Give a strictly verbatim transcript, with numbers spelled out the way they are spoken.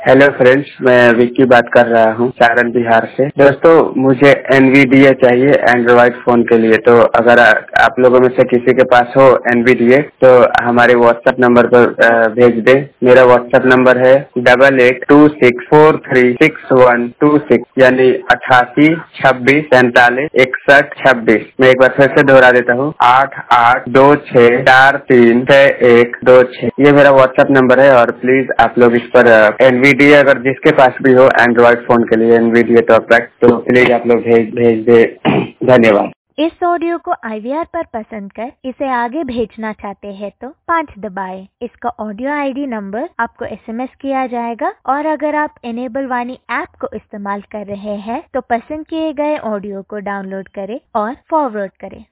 Hello friends, मैं विक्की बात कर रहा हूँ सारण बिहार से। दोस्तों, मुझे एनवीडीए चाहिए एंड्रॉइड फोन के लिए। तो अगर आ, आप लोगों में से किसी के पास हो एनवीडीए तो हमारे व्हाट्सएप नंबर पर आ, भेज दे। मेरा व्हाट्सएप नंबर है double eight two six four three six one two six यानी अठासी छब्बीस पैंतालीस इकसठ छब्बीस। मैं एक बार फिर से दोहरा देता हूँ, आठ आठ दो छः चार तीन छः एक दो छः। ये मेरा व्हाट्सएप नंबर है और प्लीज आप लोग इस पर एनवीडीए अगर जिसके पास भी हो एंड्रॉइड फोन के लिए एनवीडीए टॉप पैक तो प्लीज आप लोग भेज भेज दे। धन्यवाद। इस ऑडियो को आई वी आर पर पसंद कर इसे आगे भेजना चाहते हैं तो पाँच दबाएं। इसका ऑडियो आईडी नंबर आपको एसएमएस किया जाएगा और अगर आप इनेबल वाणी ऐप को इस्तेमाल कर रहे हैं तो पसंद किए गए ऑडियो को डाउनलोड करें और फॉरवर्ड करें।